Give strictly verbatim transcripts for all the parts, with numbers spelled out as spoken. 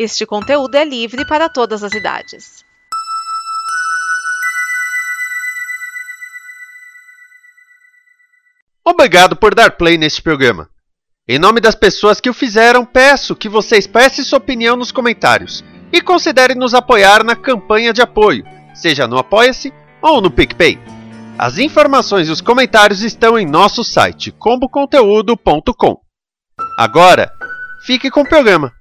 Este conteúdo é livre para todas as idades. Obrigado por dar play neste programa. Em nome das pessoas que o fizeram, peço que você expresse sua opinião nos comentários e considere nos apoiar na campanha de apoio, seja no Apoia-se ou no PicPay. As informações e os comentários estão em nosso site combo conteúdo ponto com. Agora, fique com o programa.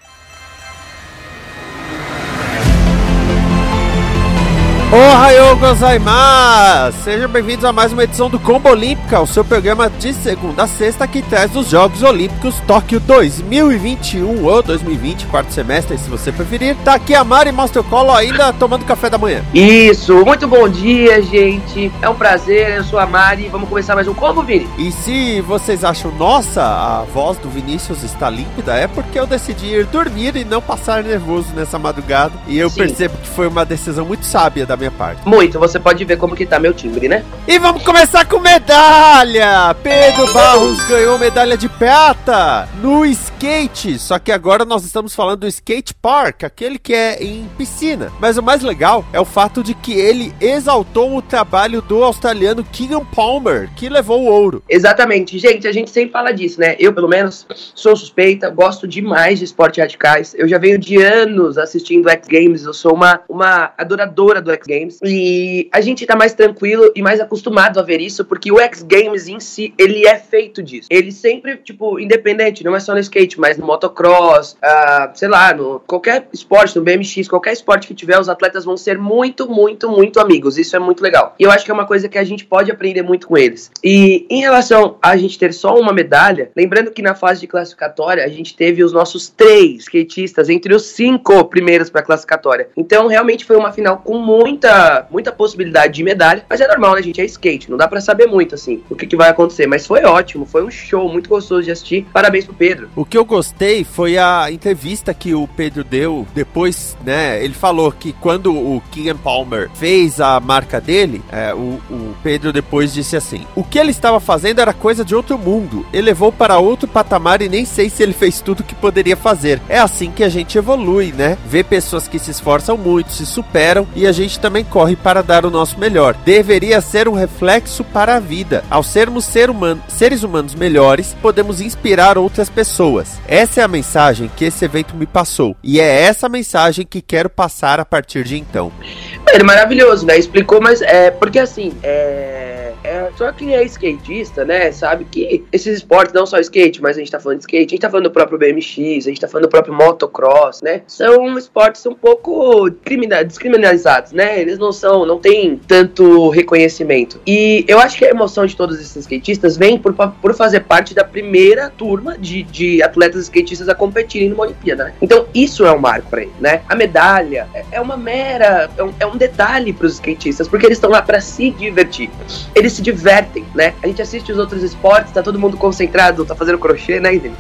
Ohayou gozaimasu! Sejam bem-vindos a mais uma edição do Combo Olímpica, o seu programa de segunda a sexta que traz os Jogos Olímpicos Tóquio dois mil e vinte e um ou dois mil e vinte, quarto semestre, se você preferir. Tá aqui a Mari Mastrocolo ainda tomando café da manhã. Isso, muito bom dia, gente. É um prazer, eu sou a Mari. Vamos começar mais um Combo, Vini? E se vocês acham, nossa, a voz do Vinícius está límpida, é porque eu decidi ir dormir e não passar nervoso nessa madrugada. E eu Sim. percebo que foi uma decisão muito sábia da minha parte. Muito, você pode ver como que tá meu timbre, né? E vamos começar com medalha! Pedro Barros ganhou medalha de prata no skate, só que agora nós estamos falando do skate park, aquele que é em piscina. Mas o mais legal é o fato de que ele exaltou o trabalho do australiano Keegan Palmer, que levou o ouro. Exatamente, gente, a gente sempre fala disso, né? Eu, pelo menos, sou suspeita, gosto demais de esportes radicais. Eu já venho de anos assistindo X Games, eu sou uma, uma adoradora do X Games. E a gente tá mais tranquilo e mais acostumado a ver isso, porque o X Games em si, ele é feito disso. Ele sempre, tipo, independente, não é só no skate, mas no motocross, uh, sei lá, no qualquer esporte, no B M X, qualquer esporte que tiver, os atletas vão ser muito, muito, muito amigos. Isso é muito legal. E eu acho que é uma coisa que a gente pode aprender muito com eles. E em relação a gente ter só uma medalha, lembrando que na fase de classificatória, a gente teve os nossos três skatistas entre os cinco primeiros pra classificatória. Então, realmente foi uma final com muita, muita possibilidade de medalha, mas é normal, né, gente? É skate, não dá pra saber muito, assim, o que, que vai acontecer, mas foi ótimo, foi um show muito gostoso de assistir. Parabéns pro Pedro. O que eu gostei foi a entrevista que o Pedro deu depois, né, ele falou que quando o Keegan Palmer fez a marca dele, é, o, o Pedro depois disse assim, o que ele estava fazendo era coisa de outro mundo, ele levou para outro patamar e nem sei se ele fez tudo que poderia fazer. É assim que a gente evolui, né? Vê pessoas que se esforçam muito, se superam e a gente também corre para dar o nosso melhor. Deveria ser um reflexo para a vida. Ao sermos ser humano, seres humanos melhores, podemos inspirar outras pessoas. Essa é a mensagem que esse evento me passou. E é essa mensagem que quero passar a partir de então. É maravilhoso, né? Explicou, mas é porque assim, é... É, só quem é skatista, né, sabe que esses esportes, não só skate, mas a gente tá falando de skate, a gente tá falando do próprio B M X, a gente tá falando do próprio motocross, né, são esportes um pouco descriminalizados, né, eles não são, não tem tanto reconhecimento. E eu acho que a emoção de todos esses skatistas vem por, por fazer parte da primeira turma de, de atletas skatistas a competirem numa Olimpíada, né? Então isso é um marco pra eles, né, a medalha é, é uma mera, é um, é um detalhe pros skatistas, porque eles estão lá pra se divertir, eles se divertem, né? A gente assiste os outros esportes, tá todo mundo concentrado, tá fazendo crochê, né, Idem?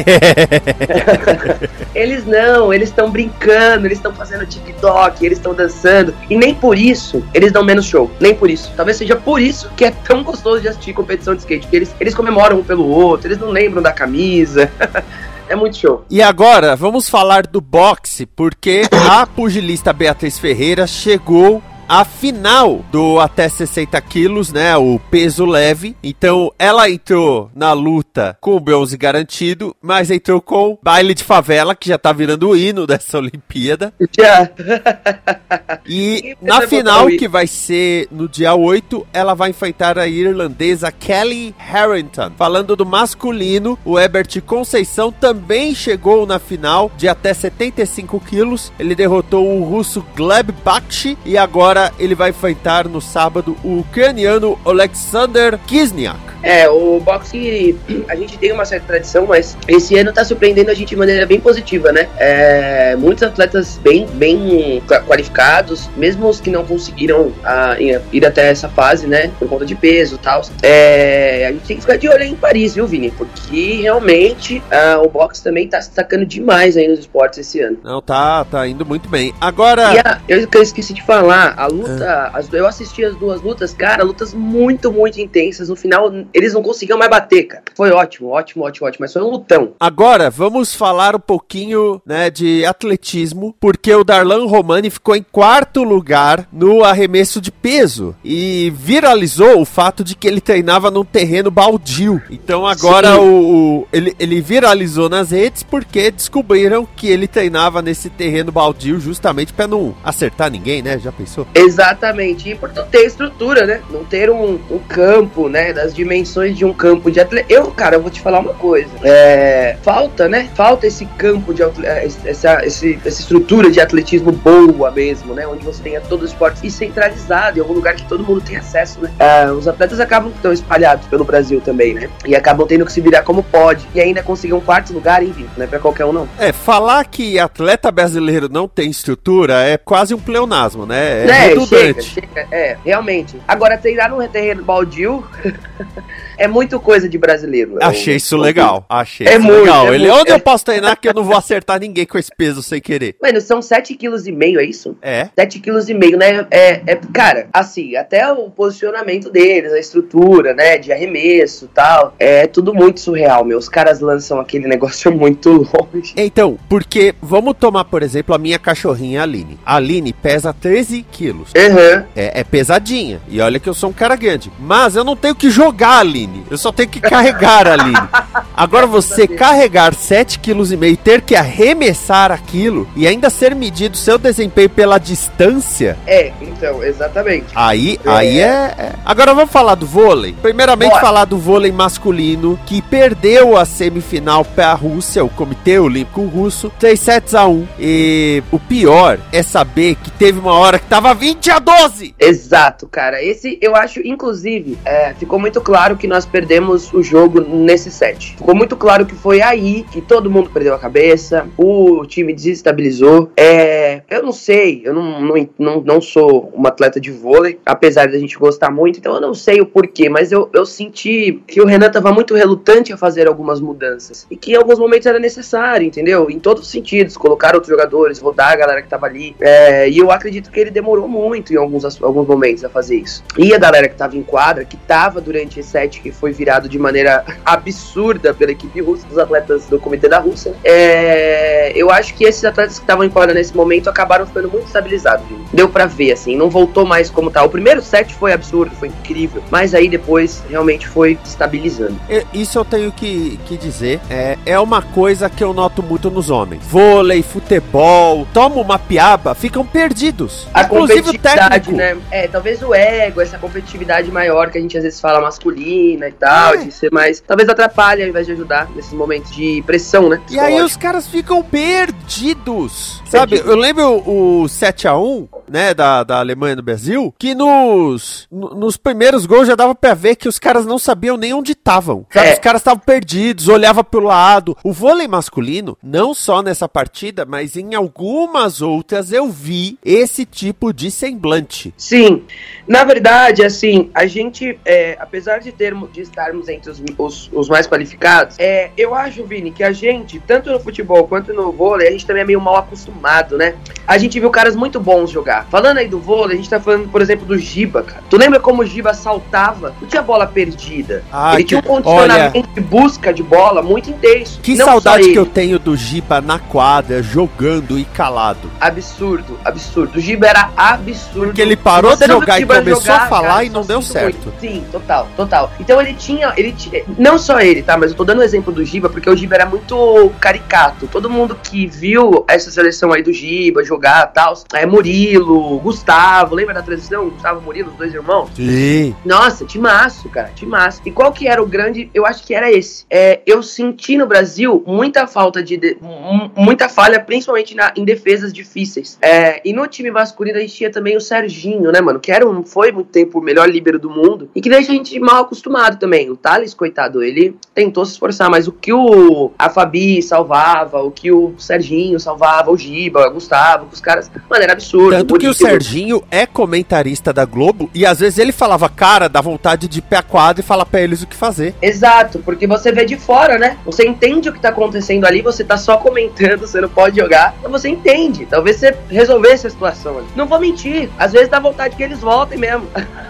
Eles não, eles estão brincando, eles estão fazendo TikTok, eles estão dançando, e nem por isso eles dão menos show, nem por isso. Talvez seja por isso que é tão gostoso de assistir competição de skate, porque eles, eles comemoram um pelo outro, eles não lembram da camisa. É muito show. E agora, vamos falar do boxe, porque a pugilista Beatriz Ferreira chegou a final do até sessenta quilos, né, o peso leve. Então ela entrou na luta com o bronze garantido, mas entrou com baile de favela, que já tá virando o hino dessa Olimpíada. Já. E na final, que vai ser no dia oito, ela vai enfrentar a irlandesa Kelly Harrington. Falando do masculino, o Herbert Conceição também chegou na final de até setenta e cinco quilos. Ele derrotou o russo Gleb Bakshi e agora ele vai enfrentar no sábado o ucraniano Alexander Kisniak. É, o boxe, a gente tem uma certa tradição, mas esse ano tá surpreendendo a gente de maneira bem positiva, né? É, muitos atletas bem, bem qualificados, mesmo os que não conseguiram a, ir até essa fase, né? Por conta de peso e tal. É, a gente tem que ficar de olho em Paris, viu, Vini? Porque realmente a, o boxe também tá se destacando demais aí nos esportes esse ano. Não, tá, tá indo muito bem. Agora... E a, eu, eu esqueci de falar, A luta, as, eu assisti as duas lutas, cara, lutas muito, muito intensas. No final, eles não conseguiam mais bater, cara. Foi ótimo, ótimo, ótimo, ótimo, mas foi um lutão. Agora, vamos falar um pouquinho, né, de atletismo, porque o Darlan Romani ficou em quarto lugar no arremesso de peso e viralizou o fato de que ele treinava num terreno baldio. Então agora o, o, ele, ele viralizou nas redes porque descobriram que ele treinava nesse terreno baldio justamente pra não acertar ninguém, né? Já pensou? Exatamente, e por não ter estrutura, né? Não ter um, um campo, né? Das dimensões de um campo de atleta. Eu, cara, eu vou te falar uma coisa. É, falta, né? Falta esse campo de essa, esse, essa estrutura de atletismo boa mesmo, né? Onde você tenha todos os esportes e centralizado, em algum lugar que todo mundo tem acesso, né? É, os atletas acabam que estão espalhados pelo Brasil também, né? E acabam tendo que se virar como pode. E ainda conseguir um quarto lugar, enfim, não é pra qualquer um, não. É, falar que atleta brasileiro não tem estrutura é quase um pleonasmo, né? É, é redundante. Chega, chega, é, realmente. Agora, treinar num terreno baldio é muito coisa de brasileiro. Achei isso legal. Achei é isso muito, legal. É Ele, muito, onde é... eu posso treinar que eu não vou acertar ninguém com esse peso sem querer? Mano, são sete vírgula cinco quilos, é isso? É. sete vírgula cinco quilos, né? É, é, cara, assim, até o posicionamento deles, a estrutura, né, de arremesso e tal, é tudo muito surreal, meu. Os caras lançam aquele negócio muito longe. Então, porque, vamos tomar, por exemplo, a minha cachorrinha Aline. A Aline pesa treze quilos. Uhum. É, é pesadinha. E olha que eu sou um cara grande. Mas eu não tenho que jogar a Aline. Eu só tenho que carregar a Aline. Agora você carregar sete vírgula cinco quilos e ter que arremessar aquilo e ainda ser medido seu desempenho pela distância. É, então, exatamente. Aí é, aí é, é. Agora vamos falar do vôlei. Primeiramente, Bora. falar do vôlei masculino, que perdeu a semifinal para a Rússia, o Comitê Olímpico Russo, três sets a um. E o pior é saber que teve uma hora que tava vinte a doze. Exato, cara. Esse, eu acho, inclusive, é, ficou muito claro que nós perdemos o jogo nesse set. Ficou muito claro que foi aí que todo mundo perdeu a cabeça, o time desestabilizou. É, eu não sei, eu não, não, não, não sou uma atleta de vôlei, apesar da gente gostar muito, então eu não sei o porquê, mas eu, eu senti que o Renan tava muito relutante a fazer algumas mudanças, e que em alguns momentos era necessário, entendeu? Em todos os sentidos, colocar outros jogadores, rodar a galera que tava ali, é, e eu acredito que ele demorou muito em alguns, alguns momentos a fazer isso. E a galera que tava em quadra, que tava durante esse set, que foi virado de maneira absurda pela equipe russa, dos atletas do Comitê da Rússia, é, eu acho que esses atletas que estavam em quadra nesse momento acabaram ficando muito estabilizados, viu? Deu pra ver, assim, não voltou mais como tá. O primeiro set foi absurdo, foi incrível, mas aí depois realmente foi estabilizando. Isso eu tenho que, que dizer, é, é uma coisa que eu noto muito nos homens. Vôlei, futebol, toma uma piaba, ficam perdidos. A competitividade, né? É, talvez o ego, essa competitividade maior que a gente às vezes fala masculina e tal, é. de ser mais... Talvez atrapalhe ao invés de ajudar nesses momentos de pressão, né? E aí os caras ficam perdidos, sabe? Eu lembro o sete a um, né, da, da Alemanha no Brasil, que nos, nos primeiros gols já dava pra ver que os caras não sabiam nem onde estavam. É. Os caras estavam perdidos, olhavam pro lado. O vôlei masculino, não só nessa partida, mas em algumas outras eu vi esse tipo de semblante. Sim, na verdade, assim, a gente, é, apesar de, termos, de estarmos entre os, os, os mais qualificados, é, eu acho, Vini, que a gente, tanto no futebol quanto no vôlei, a gente também é meio mal acostumado, né? A gente viu caras muito bons jogar. Falando aí do vôlei, a gente tá falando, por exemplo, do Giba, cara. Tu lembra como o Giba saltava? Não tinha bola perdida. Ah, ele que, tinha um condicionamento olha, de busca de bola muito intenso. Que não saudade que eu tenho do Giba na quadra, jogando e calado. Absurdo, absurdo. O Giba era absurdo. Porque ele parou de jogar e começou jogar, a falar, cara, e não deu certo. Muito. Sim, total, total. Então ele tinha, ele tinha, não só ele, tá? Mas eu tô dando o exemplo do Giba, porque o Giba era muito caricato. Todo mundo que viu essa seleção aí do Giba jogar e tal, é Murilo, Gustavo, lembra da transição? Gustavo e Murilo, os dois irmãos? Sim. Nossa, timaço, cara, timaço. E qual que era o grande, eu acho que era esse. É, eu senti no Brasil muita falta de, de muita falha, principalmente na, em defesas difíceis. É, e no time masculino a gente tinha também o Serginho, né, mano? Que era um, foi muito tempo o melhor líbero do mundo e que deixa a gente mal acostumado também. O Thales, coitado, ele tentou se esforçar, mas o que o a Fabi salvava, o que o Serginho salvava, o Giba, o Gustavo, os caras, mano, era absurdo. Tanto Tanto que o Serginho é comentarista da Globo e às vezes ele falava, cara, dá vontade de ir pra quadra e falar pra eles o que fazer. Exato, porque você vê de fora, né? Você entende o que tá acontecendo ali, você tá só comentando, você não pode jogar, então você entende. Talvez você resolvesse a situação ali. Não vou mentir, às vezes dá vontade que eles voltem mesmo.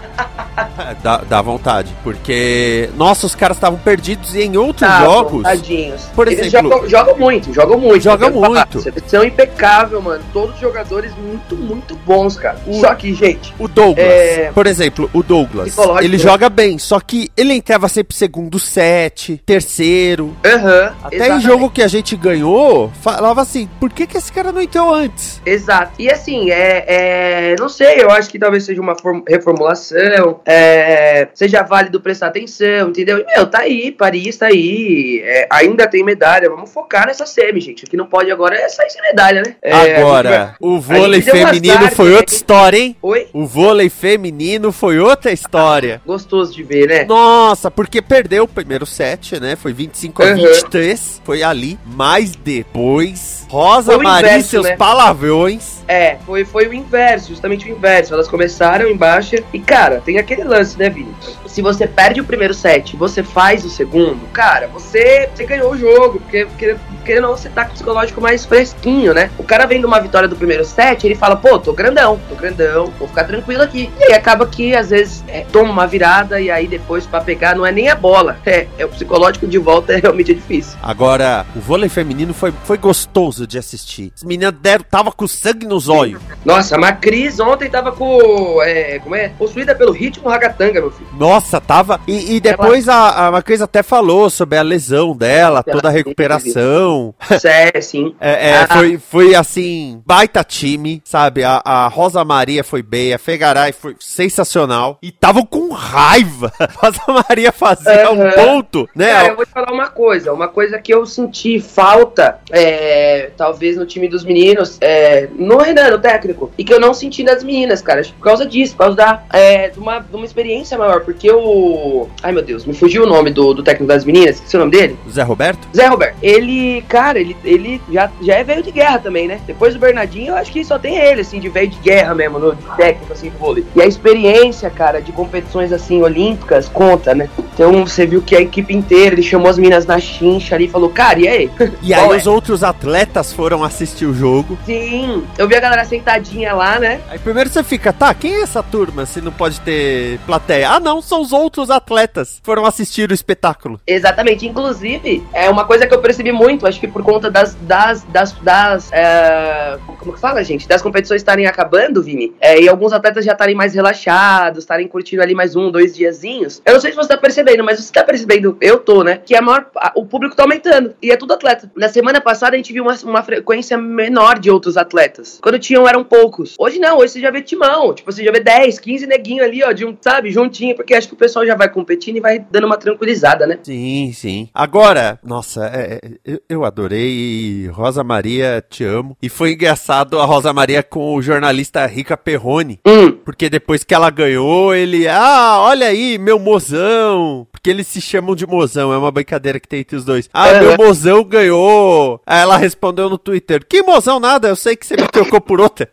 dá, dá vontade, porque nossa, os caras estavam perdidos e em outros tá, jogos, tadinhos. Por eles exemplo, jogam, jogam muito, jogam muito. Jogam muito. Seleção impecável, mano. Todos os jogadores muito, muito bons, cara. O, só que, gente, o Douglas, é... por exemplo, o Douglas, ele joga bem, só que ele entrava sempre segundo set, terceiro. Uhum, Até exatamente. em jogo que a gente ganhou, falava assim, por que que esse cara não entrou antes? Exato. E assim, é, é não sei, eu acho que talvez seja uma form- reformulação, é, seja válido prestar atenção, entendeu? E, meu, tá aí, Paris tá aí, é, ainda tem medalha, vamos focar nessa semi, gente. O que não pode agora é sair sem medalha, né? É, agora, o vôlei feminino azar, foi né? outra história, hein? Oi? O vôlei feminino foi outra história. Gostoso de ver, né? Nossa, porque perdeu o primeiro set, né? Foi vinte e cinco a vinte e três, foi ali. Mas depois, Rosa Maria e seus né? palavrões. É, foi, foi o inverso, justamente o inverso. Elas começaram em baixa. E, cara, tem aquele lance, né, Vini? Se você perde o primeiro set, você faz o segundo, cara, você, você ganhou o jogo. Porque, porque, porque não, você tá com o psicológico mais fresquinho, né? O cara vem de uma vitória do primeiro set, ele fala, pô, tô grandão, tô grandão, vou ficar tranquilo aqui. E aí acaba que, às vezes, é, toma uma virada e aí depois pra pegar não é nem a bola. É, é o psicológico de volta, é realmente difícil. Agora, o vôlei feminino foi, foi gostoso de assistir. As meninas deram, tava com sangue nos olhos. Nossa, a Macris ontem tava com, é, como é? Possuída pelo ritmo ragatanga, meu filho. Nossa, tava. E, e depois Ela... a, a Macris até falou sobre a lesão dela, toda a recuperação. É, sim. É, é, ah. foi, foi assim, baita time, sabe? A, a Rosa Maria foi bem, a Fegaray foi sensacional. E estavam com raiva. A Rosa Maria fazia uhum. um ponto, né? Cara, eu vou te falar uma coisa. Uma coisa que eu senti falta, é, talvez no time dos meninos, é, no Renan, no técnico, e que eu não senti das meninas, cara. Acho que por causa disso, por causa da, é, de, uma, de uma experiência maior. Porque o... Ai, meu Deus, me fugiu o nome do, do técnico das meninas. Esqueci o nome dele? Zé Roberto? Zé Roberto. Ele, cara, ele, ele já, já é velho de guerra também, né? Depois do Bernardinho, eu acho que só tem ele, assim, de velho de guerra mesmo, no técnico, assim, do vôlei. E a experiência, cara, de competições, assim, olímpicas, conta, né? Então, você viu que a equipe inteira, ele chamou as meninas na chincha ali e falou, cara, e aí? E aí os é? outros atletas foram assistir o jogo. Sim, eu vi a galera sentadinha lá, né? Aí primeiro você fica, tá, quem é essa turma se não pode ter plateia? Ah, não, são os outros atletas que foram assistir o espetáculo. Exatamente, inclusive, é uma coisa que eu percebi muito, acho que por conta das, das, das, das é, como que fala, gente? Das competições estarem acabando, Vini, é, e alguns atletas já estarem mais relaxados, estarem curtindo ali mais um, dois diazinhos. Eu não sei se você tá percebendo, mas você tá percebendo, eu tô, né? Que a maior, a, o público tá aumentando, e é tudo atleta. Na semana passada a gente viu uma, uma frequência menor de outros atletas. Quando tinham, eram poucos. Hoje não, hoje você já vê timão, tipo, você já vê dez, quinze neguinhos ali, ó, de um, sabe, juntinho, porque acho que o pessoal já vai competindo e vai dando uma tranquilizada, né? Sim, sim. Agora, nossa, é, é, eu, eu adorei, Rosa Maria, te amo. E foi engraçado a Rosa Maria com o jornalista Rica Perrone, hum. porque depois que ela ganhou, ele, ah, olha aí, meu mozão, porque eles se chamam de mozão, é uma brincadeira que tem entre os dois. Ah, é. meu mozão ganhou. Aí ela respondeu no Twitter, que mozão nada, eu sei que você me trocou por outra.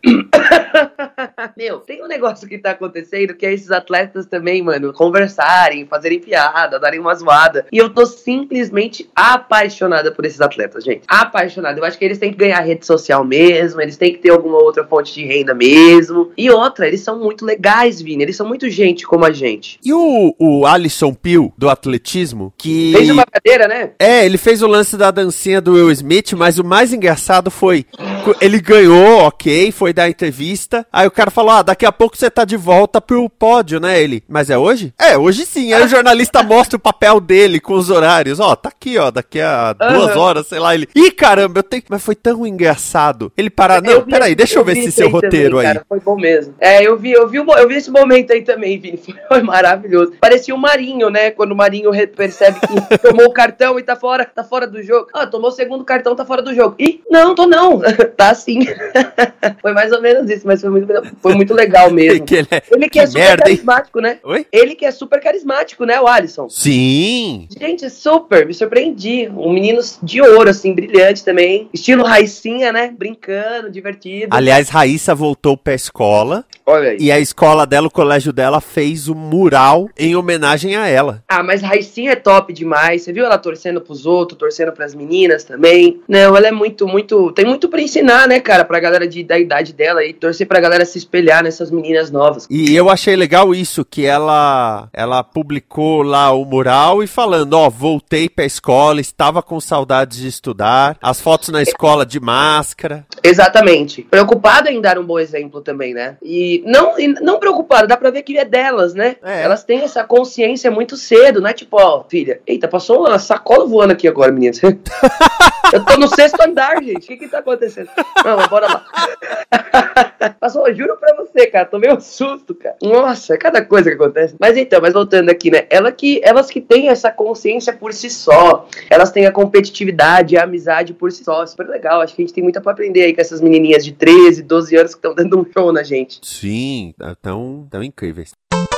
Meu, tem um negócio que tá acontecendo que é esses atletas também, mano, conversarem, fazerem piada, darem uma zoada. E eu tô simplesmente apaixonada por esses atletas, gente. Apaixonada. Eu acho que eles têm que ganhar rede social mesmo, eles têm que ter alguma outra fonte de renda mesmo. E outra, eles são muito legais, Vini. Eles são muito gente como a gente. E o, o Alisson Pio, do atletismo, que... fez uma cadeira, né? É, ele fez o lance da dancinha do Will Smith, mas o mais engraçado foi... Ele ganhou, ok, foi dar entrevista. Aí o cara falou, ah, daqui a pouco você tá de volta pro pódio, né? Ele, mas é hoje? É, hoje sim. Aí o jornalista mostra o papel dele com os horários. Ó, tá aqui, ó, daqui a uhum. duas horas, sei lá. Ele, ih, caramba, eu tenho... Mas foi tão engraçado. Ele parar, não, vi, peraí, deixa eu, eu ver esse seu roteiro também, aí. Cara, foi bom mesmo. É, eu vi, eu vi, eu vi esse momento aí também, Vini. Foi maravilhoso. Parecia o Marinho, né? Quando o Marinho percebe que tomou o cartão e tá fora, tá fora do jogo. Ah, tomou o segundo cartão, tá fora do jogo. Ih, não, tô não. Tá sim. Foi mais ou menos isso, mas foi muito, foi muito legal mesmo. Que ele, é, ele que, que é super merda, carismático, né? Oi? Ele que é super carismático, né, o Alisson? Sim! Gente, super, me surpreendi. Um menino de ouro, assim, brilhante também. Estilo Raicinha, né? Brincando, divertido. Aliás, Raíssa voltou pra escola. Olha aí. E a escola dela, o colégio dela, fez um mural em homenagem a ela. Ah, mas Raicinha é top demais. Você viu ela torcendo pros outros, torcendo pras meninas também? Não, ela é muito, muito... Tem muito pra ensinar, né, cara? Pra galera de, da idade dela e torcer pra galera se espelhar nessas meninas novas. E eu achei legal isso, que ela, ela publicou lá o mural e falando, ó, voltei pra escola, estava com saudades de estudar, as fotos na escola de máscara. Exatamente. Preocupada em dar um bom exemplo também, né? E não, e não preocupada, dá pra ver que é delas, né? É. Elas têm essa consciência muito cedo, né? Tipo, ó, filha, eita, passou uma sacola voando aqui agora, menina. Eu tô no sexto andar, gente. O que que tá acontecendo? Não, bora lá. Passou, eu juro pra você, cara. Tomei um susto, cara. Nossa, é cada coisa que acontece. Mas então, mas voltando aqui, né? Ela que, elas que têm essa consciência por si só. Elas têm a competitividade, a amizade por si só. Super legal. Acho que a gente tem muito pra aprender aí com essas menininhas de treze, doze anos que estão dando um show na gente. Sim, tão, tão incríveis.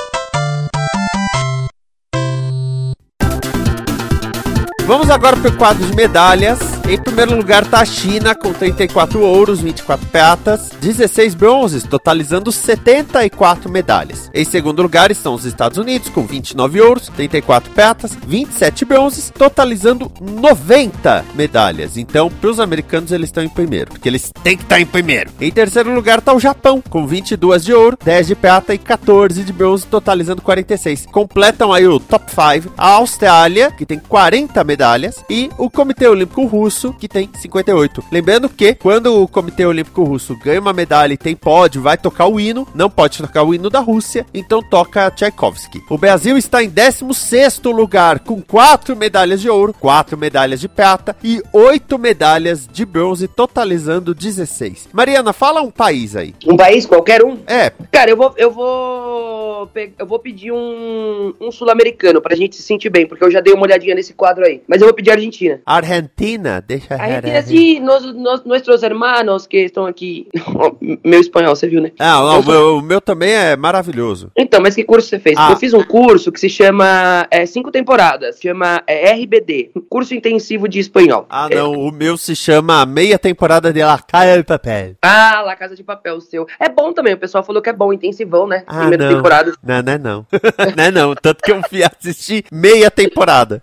Vamos agora para o quadro de medalhas. Em primeiro lugar está a China, com trinta e quatro ouros, vinte e quatro pratas, dezesseis bronzes, totalizando setenta e quatro medalhas. Em segundo lugar estão os Estados Unidos, com vinte e nove ouros, trinta e quatro pratas, vinte e sete bronzes, totalizando noventa medalhas. Então, para os americanos, eles estão em primeiro, porque eles têm que estar em primeiro. Em terceiro lugar está o Japão, com vinte e dois de ouro, dez de prata e quatorze de bronze, totalizando quarenta e seis. Completam aí o top cinco a Austrália, que tem quarenta medalhas, e o Comitê Olímpico Russo, que tem cinquenta e oito. Lembrando que, quando o Comitê Olímpico Russo ganha uma medalha e tem pódio, vai tocar o hino, não pode tocar o hino da Rússia, então toca Tchaikovsky. O Brasil está em décimo sexto lugar, com quatro medalhas de ouro, quatro medalhas de prata e oito medalhas de bronze, totalizando dezesseis. Mariana, fala um país aí. Um país, qualquer um? É. Cara, eu vou, eu vou, eu vou pedir um, um sul-americano pra gente se sentir bem, porque eu já dei uma olhadinha nesse quadro aí. Mas eu vou pedir a Argentina. Argentina, deixa... Argentina, sim, nos, nos, nossos hermanos que estão aqui. Meu espanhol, você viu, né? Ah, não, o meu, o meu também é maravilhoso. Então, mas que curso você fez? Ah. Eu fiz um curso que se chama, é, cinco temporadas, chama é, R B D, Curso Intensivo de Espanhol. Ah, é. não, o meu se chama Meia Temporada de La Casa de Papel. Ah, La Casa de Papel, o seu. É bom também, o pessoal falou que é bom, intensivão, né? Ah, Primeira não. temporada. Não, não é não. Não é não, tanto que eu fui assistir meia temporada.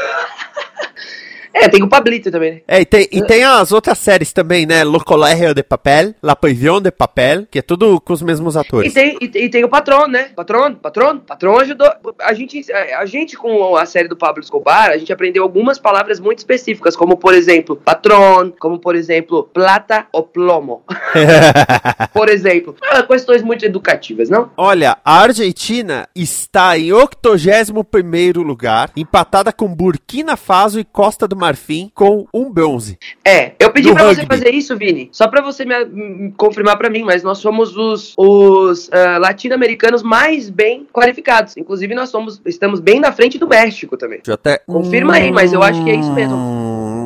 É, tem o Pablito também, né? É, e tem, e tem as outras séries também, né? Le Colégio de Papel, La Prisión de Papel, que é tudo com os mesmos E atores. tem, e, e tem o Patrão, né? Patrão, Patrão, Patrão ajudou. A gente, a gente, com a série do Pablo Escobar, a gente aprendeu algumas palavras muito específicas, como, por exemplo, patrão, como, por exemplo, plata ou plomo. Por exemplo. Ah, questões muito educativas, não? Olha, a Argentina está em octogésimo primeiro lugar, empatada com Burkina Faso e Costa do Marfim, com um bronze. É, eu pedi Do pra rugby. você fazer isso, Vini, só pra você me, me confirmar pra mim, mas nós somos os, os uh, latino-americanos mais bem qualificados. Inclusive, nós somos, estamos bem na frente do México também. Deixa eu até... Confirma aí, mas eu acho que é isso mesmo. Hum,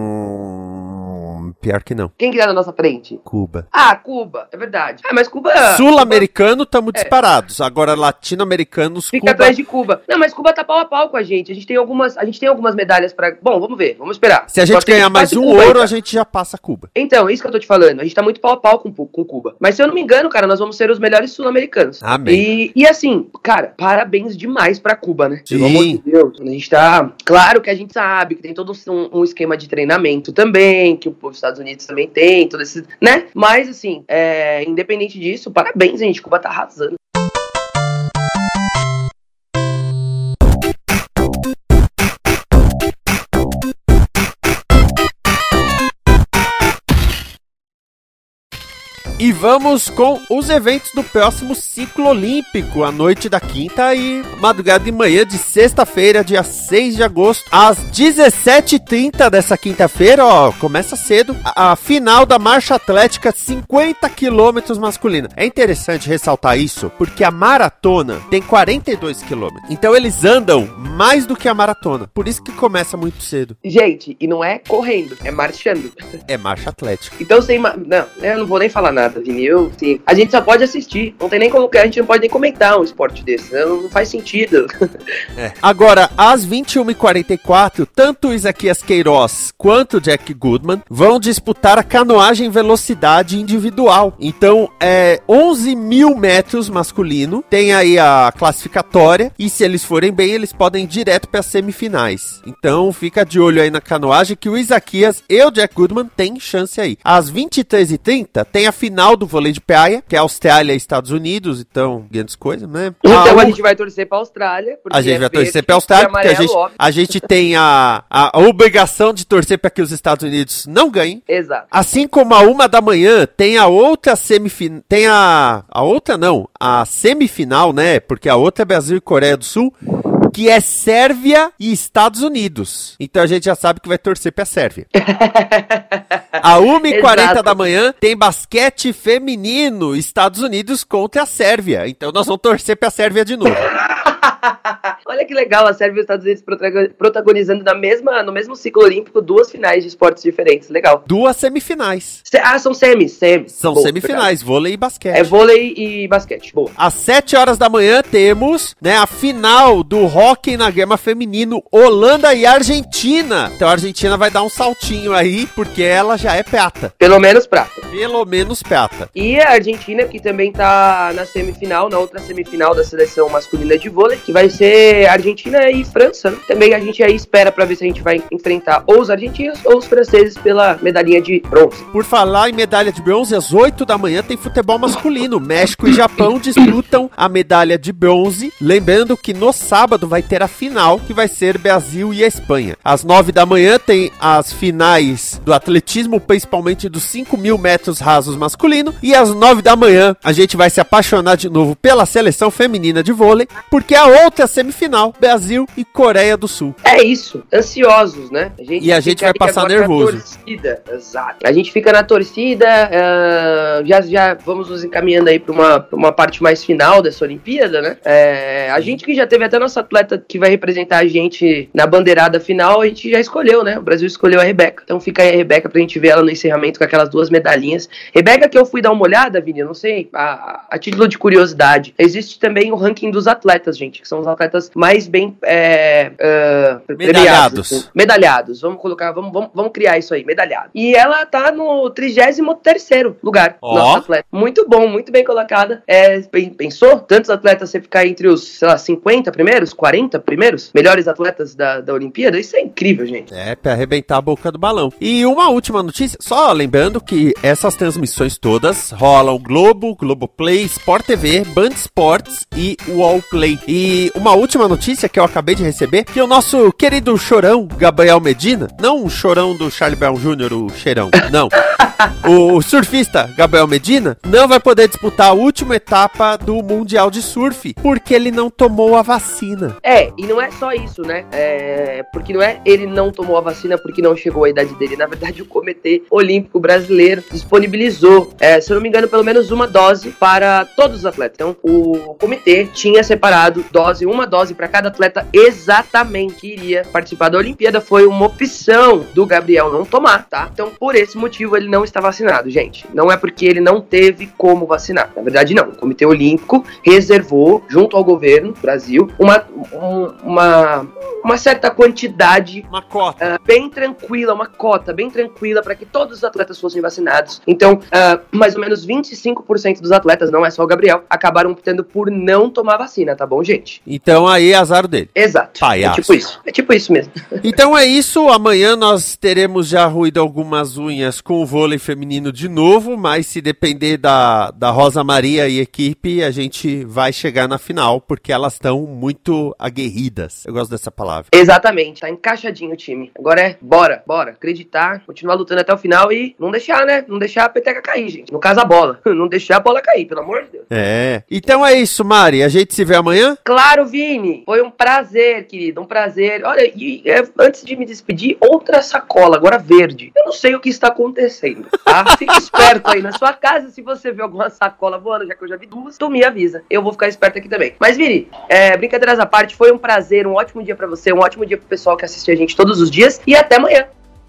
Pior que não. Quem que tá na nossa frente? Cuba. Ah, Cuba, é verdade. Ah, mas Cuba... Sul-americano estamos disparados. Agora, latino-americanos, Fica Cuba... atrás de Cuba. Não, mas Cuba tá pau a pau com a gente. A gente tem algumas, a gente tem algumas medalhas pra... Bom, vamos ver, vamos esperar. Se a gente Pode ser que ganhar mais passe um Cuba aí, ouro, cara. a gente já passa Cuba. Então, isso que eu tô te falando. A gente tá muito pau a pau com, com Cuba. Mas se eu não me engano, cara, nós vamos ser os melhores sul-americanos. Amém. E, e assim, cara, parabéns demais pra Cuba, né? Sim. Pelo amor de Deus. A gente tá... Claro que a gente sabe que tem todo um, um esquema de treinamento também, que os Estados Unidos também tem, todo esse... né? Mas, assim, é, independente disso, parabéns, gente. Cuba tá arrasando. E vamos com os eventos do próximo ciclo olímpico, a noite da quinta e madrugada e manhã de sexta-feira, dia seis de agosto, às dezessete e trinta dessa quinta-feira, ó, começa cedo, a, a final da marcha atlética cinquenta quilômetros masculina. É interessante ressaltar isso, porque a maratona tem quarenta e dois quilômetros, então eles andam mais do que a maratona, por isso que começa muito cedo. Gente, e não é correndo, é marchando. É marcha atlética. Então, sem ma- não, eu não vou nem falar nada, Vini, eu, sim. A gente só pode assistir, não tem nem como, a gente não pode nem comentar um esporte desse, não, não faz sentido. É. Agora, às vinte e uma e quarenta e quatro, tanto o Isaquias Queiroz quanto o Jack Goodman vão disputar a canoagem velocidade individual. Então, é onze mil metros masculino, tem aí a classificatória, e se eles forem bem, eles podem ir direto para as semifinais. Então, fica de olho aí na canoagem, que o Isaquias e o Jack Goodman têm chance aí. Às vinte e três e trinta, tem a final do vôlei de praia, que é Austrália e Estados Unidos, então, grandes coisas, né? Então a, a gente vai torcer pra Austrália. A gente é vai torcer verde, pra Austrália, porque a amarelo, gente, óbvio. a gente tem a, a, a obrigação de torcer para que os Estados Unidos não ganhem. Exato. Assim como a uma da manhã tem a outra semifinal, tem a, a outra não, a semifinal, né, porque a outra é Brasil e Coreia do Sul, que é Sérvia e Estados Unidos. Então a gente já sabe que vai torcer pra Sérvia. A uma e quarenta da manhã tem basquete feminino, Estados Unidos contra a Sérvia. Então nós vamos torcer pra Sérvia de novo. Olha que legal, a Sérvia e os Estados Unidos protago- protagonizando na mesma, no mesmo ciclo olímpico duas finais de esportes diferentes. Legal. Duas semifinais. Se- ah, são semis, semis. São Boa, semifinais, vôlei e basquete. É vôlei e basquete. Boa. Às sete horas da manhã temos, né, a final do hóquei na grama feminino, Holanda e Argentina. Então a Argentina vai dar um saltinho aí, porque ela já é prata. Pelo menos prata. Pelo menos prata. E a Argentina, que também tá na semifinal, na outra semifinal da seleção masculina de vôlei, que vai ser Argentina e França, né? Também a gente aí espera pra ver se a gente vai enfrentar ou os argentinos ou os franceses pela medalhinha de bronze. Por falar em medalha de bronze, às oito da manhã tem futebol masculino. México e Japão disputam a medalha de bronze. Lembrando que no sábado vai ter a final, que vai ser Brasil e a Espanha. Às nove da manhã tem as finais do atletismo, principalmente dos cinco mil metros rasos masculino. E às nove da manhã a gente vai se apaixonar de novo pela seleção feminina de vôlei, porque a outra semifinal, Brasil e Coreia do Sul. É isso, ansiosos, né? A gente E a gente fica vai aí passar agora na nervoso. torcida, exato. A gente fica na torcida, uh, já, já vamos nos encaminhando aí para uma, pra uma parte mais final dessa Olimpíada, né? É, a gente que já teve até nosso atleta que vai representar a gente na bandeirada final, a gente já escolheu, né? O Brasil escolheu a Rebeca. Então fica aí a Rebeca pra gente ver ela no encerramento com aquelas duas medalhinhas. Rebeca, que eu fui dar uma olhada, Vini, eu não sei, a, a título de curiosidade, existe também o ranking dos atletas, gente, que são os atletas mais bem é, uh, Medalhados. Assim, medalhados. Vamos colocar, vamos, vamos, vamos criar isso aí, medalhado. E ela tá no trigésimo terceiro lugar, Ó. nossa atleta. Muito bom, muito bem colocada. É, pensou? Tantos atletas você ficar entre os, sei lá, cinquenta primeiros, quarenta primeiros melhores atletas da, da Olimpíada? Isso é incrível, gente. É, pra arrebentar a boca do balão. E uma última notícia, só lembrando que essas transmissões todas rolam Globo, Globoplay, Sport T V, Band Esportes e Wall Play. E uma última notícia que eu acabei de receber, que o nosso querido chorão, Gabriel Medina, não o chorão do Charlie Brown Júnior, o cheirão, não. O surfista Gabriel Medina não vai poder disputar a última etapa do Mundial de Surf, porque ele não tomou a vacina. É, e não é só isso, né? É, porque não é ele não tomou a vacina porque não chegou a idade dele. Na verdade, o Comitê Olímpico Brasileiro disponibilizou, é, se eu não me engano, pelo menos uma dose para todos os atletas. Então, o comitê tinha separado dose, uma dose para cada atleta exatamente que iria participar da Olimpíada. Foi uma opção do Gabriel não tomar, tá? Então, por esse motivo, ele não está vacinado, gente. Não é porque ele não teve como vacinar. Na verdade, não. O Comitê Olímpico reservou, junto ao governo do Brasil, uma, um, uma, uma certa quantidade Uma cota. uh, bem tranquila, uma cota bem tranquila para que todos os atletas fossem vacinados. Então, uh, mais ou menos vinte e cinco por cento dos atletas, não é só o Gabriel, acabaram optando por não tomar vacina, tá bom, gente? Então aí é azar dele. Exato. Palhaço. É tipo isso. É tipo isso mesmo. Então é isso. Amanhã nós teremos já ruído algumas unhas com o vôlei feminino de novo, mas se depender da, da Rosa Maria e equipe, a gente vai chegar na final, porque elas estão muito aguerridas. Eu gosto dessa palavra. Exatamente. Tá encaixadinho o time. Agora é bora, bora. Acreditar, continuar lutando até o final e não deixar, né? Não deixar a peteca cair, gente. No caso, a bola. Não deixar a bola cair, pelo amor de Deus. É. Então é isso, Mari. A gente se vê amanhã? Claro, Vini. Foi um prazer, querido. Um prazer. Olha, e é, antes de me despedir, outra sacola, agora verde. Eu não sei o que está acontecendo, tá? Fique esperto aí na sua casa. Se você vê alguma sacola voando, já que eu já vi duas, tu me avisa. Eu vou ficar esperto aqui também. Mas, Vini, é, brincadeiras à parte, foi um prazer. Um ótimo dia pra você. Um ótimo dia pro pessoal que assiste a gente todos os dias. E até amanhã.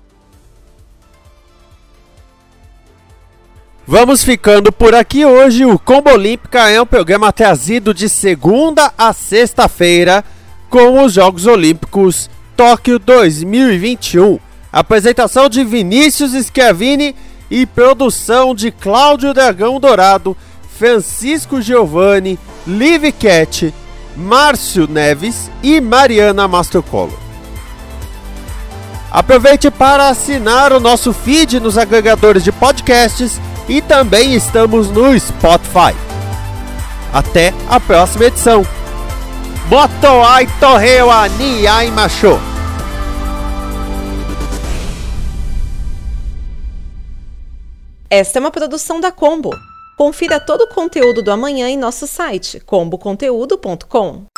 Vamos ficando por aqui hoje. O Combo Olímpica é um programa trazido de segunda a sexta-feira com os Jogos Olímpicos Tóquio dois mil e vinte e um. Apresentação de Vinícius Schiavini e produção de Cláudio Dragão Dourado, Francisco Giovanni, Liv Cat, Márcio Neves e Mariana Mastrocolo. Aproveite para assinar o nosso feed nos agregadores de podcasts e também estamos no Spotify. Até a próxima edição. Moto ai torreu a ni ai macho. Esta é uma produção da Combo. Confira todo o conteúdo do amanhã em nosso site combo conteúdo ponto com.